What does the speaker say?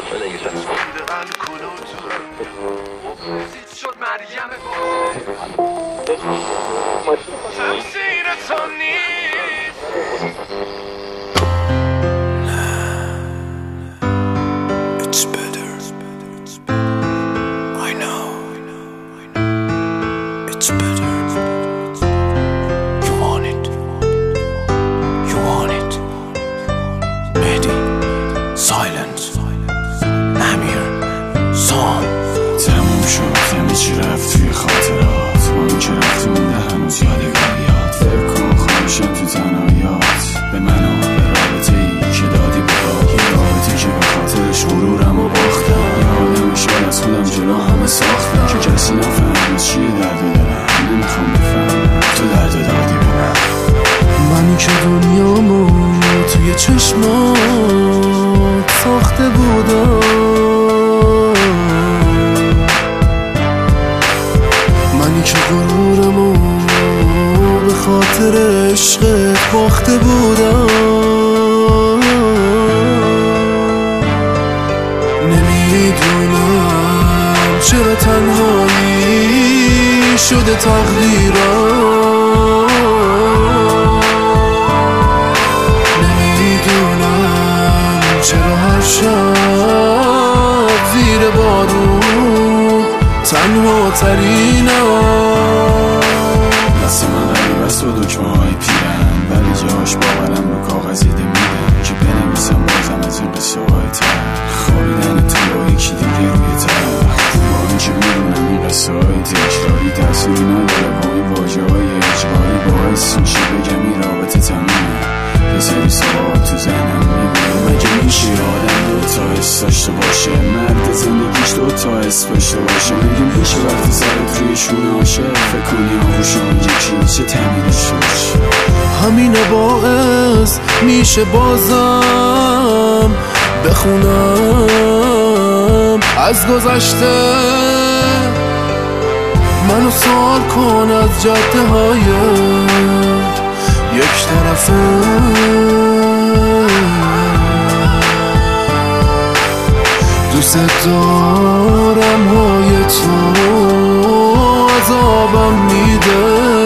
شد مریم تمثیر تو نیست It's better I know It's better You want it You want it Mehdi Silence Amir Sam تموم شد همه چی رفت توی خاطرات ما این که رفتی مونده هنوز یادگاریات فکر کن خواهشم تو تنهاییات به من و به رابطه ای که دادی با یه رابطه که به خاطرش غرورم و باختم یادم شاید از خودم جلو همه ساختم که کسی نفهمه چیه درد دارم نمیخوام بفهمم تو درد دادی به منی که دنیامو توی چشمات ساخته بودم منی که غرورمو به خاطر عشقت باخته بودم نمیدونم چرا تنهایی شده تقدیرم نمیدونم چرا هر شب زیر بارون تنها ترینم دست من غریب است و دکمه های پیرن ولی جاش باورم رو کاغذیده میدن که بنویسم بازم از این قصه های تر خوابیدن تو با یکی دیگه روی تخت با این که میدونم این قصه های تکراری تأثیری نداره با این واژه های اجباری باعث میشه بگم این رابطه تمومه یه سری سوال تو ذهنم میبینم مگه میشه آدم دوتا حس داشته باشه مرد زندگیش دوتا حس داشته باشه مگه میشه وقتی سرت روی شونه باشه فکر کنی آغوشان یکی چه تعمی داشته باشه همینو باعث میشه بازم بخونم از گذشته منو سوال کن از جاده های یک طرفه دوست دارم های تو عذابم میده